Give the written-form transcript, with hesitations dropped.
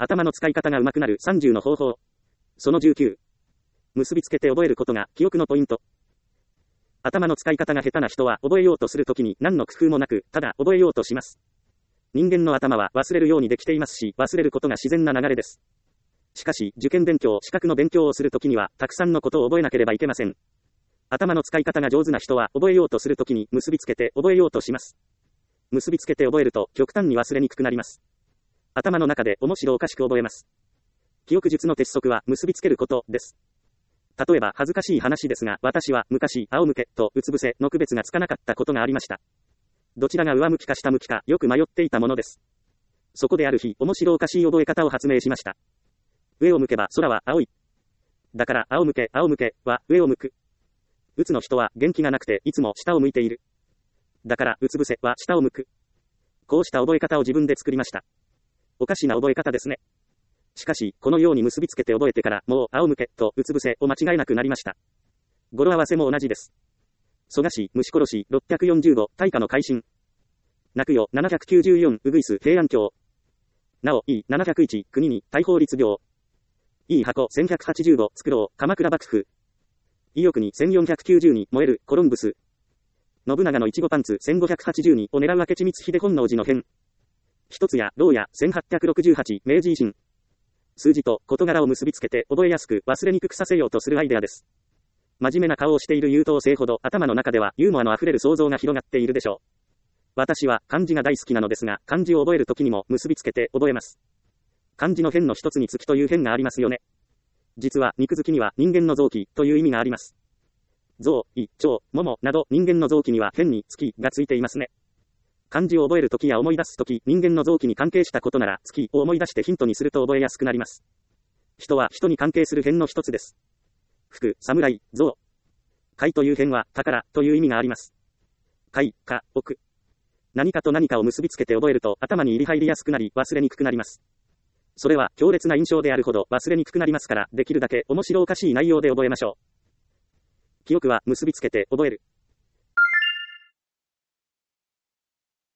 頭の使い方が上手くなる30の方法。その19。結びつけて覚えることが記憶のポイント。頭の使い方が下手な人は覚えようとするときに何の工夫もなく、ただ覚えようとします。人間の頭は忘れるようにできていますし、忘れることが自然な流れです。しかし、受験勉強、資格の勉強をするときには、たくさんのことを覚えなければいけません。頭の使い方が上手な人は、覚えようとするときに結びつけて覚えようとします。結びつけて覚えると、極端に忘れにくくなります。頭の中で面白おかしく覚えます。記憶術の鉄則は結びつけることです。例えば恥ずかしい話ですが、私は昔、仰向けとうつ伏せの区別がつかなかったことがありました。どちらが上向きか下向きかよく迷っていたものです。そこである日、面白おかしい覚え方を発明しました。上を向けば空は青い。だから仰向けは上を向く。うつの人は元気がなくていつも下を向いている。だからうつ伏せは下を向く。こうした覚え方を自分で作りました。おかしな覚え方ですね。しかし、このように結びつけて覚えてから、もう仰向けとうつ伏せを間違えなくなりました。語呂合わせも同じです。蘇我氏、虫殺し、645、大化の改新。泣くよ、794、うぐいす、平安京。なお、い、701、国に、大法律病。いい箱、1185、作ろう、鎌倉幕府。意欲に、1490に、燃える、コロンブス。信長のいちごパンツ、1582を狙う明智光秀本能寺の変。一つや、牢屋、1868、明治維新。数字と事柄を結びつけて覚えやすく忘れにくくさせようとするアイデアです。真面目な顔をしている優等生ほど頭の中ではユーモアのあふれる想像が広がっているでしょう。私は漢字が大好きなのですが、漢字を覚えるときにも結びつけて覚えます。漢字の変の一つに月という変がありますよね。実は肉付きには人間の臓器という意味があります。臓、胃、腸、ももなど人間の臓器には変に月がついていますね。漢字を覚えるときや思い出すとき、人間の臓器に関係したことなら、月を思い出してヒントにすると覚えやすくなります。人は人に関係する辺の一つです。服、侍、象。貝という辺は、宝という意味があります。貝、か、奥。何かと何かを結びつけて覚えると、頭に入りやすくなり、忘れにくくなります。それは、強烈な印象であるほど忘れにくくなりますから、できるだけ面白おかしい内容で覚えましょう。記憶は結びつけて覚える。